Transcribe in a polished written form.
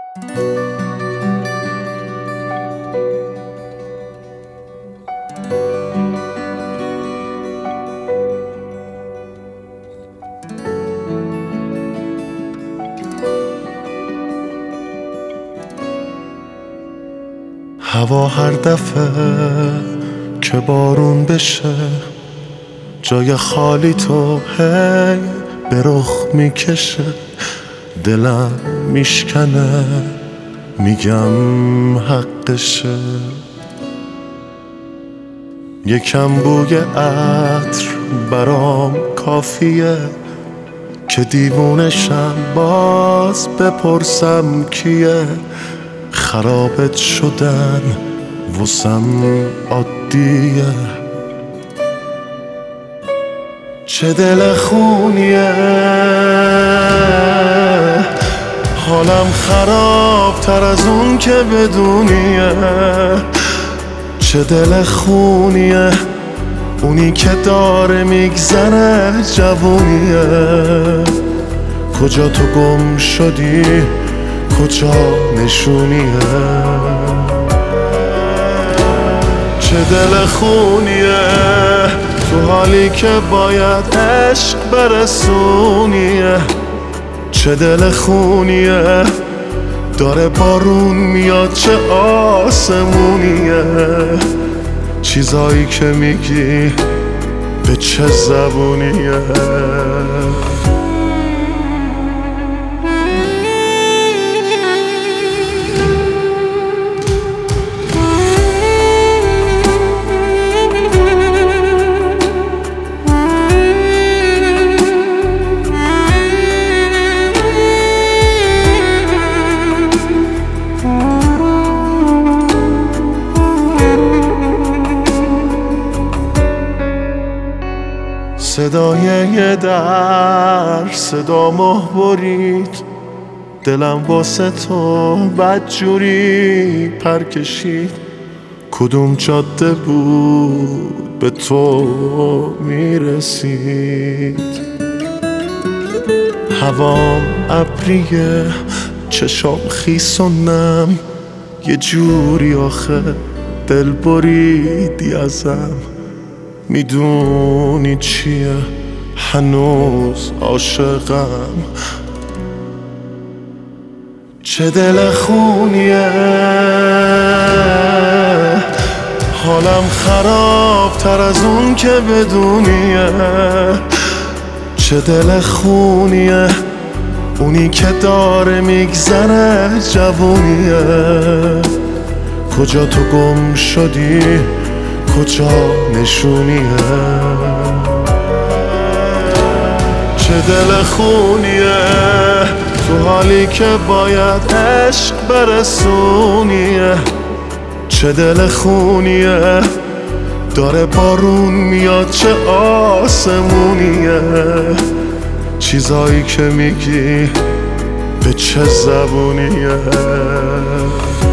هوا هر دفعه که بارون بشه جای خالی تو هی به رخ میکشه، دلم میشکنه میگم حقشه. یکم بوی عطر برام کافیه که دیوونشم باز بپرسم کیه. خرابت شدن واسم عادیه، چه دل خونیه. حالم خراب تر از اون که بدونیه، چه دل خونیه. اونی که داره میگذره جوونیه. کجا تو گم شدی، کجا نشونیه، چه دل خونیه. تو حالی که باید عشق برسونیه، چه دل خونیه. داره بارون میاد چه آسمونیه، چیزایی که میگی به چه زبونیه. صدای یه در صدا مه برید، دلم واسه تو بدجوری پر کشید. کدوم جاده بود به تو میرسید. هوام ابریه چشام خیس و نم، یه جوری آخه دل بریدی ازم. میدونی چیه هنوز عاشقم، چه دل خونیه. حالم خراب تر از اون که بدونیه، چه دل خونیه. اونی که داره میگذره جوونیه. کجا تو گم شدی، کجا نشونیه، چه دل خونیه. تو حالی که باید عشق برسونیه، چه دل خونیه. داره بارون میاد چه آسمونیه، چیزایی که میگی به چه زبونیه.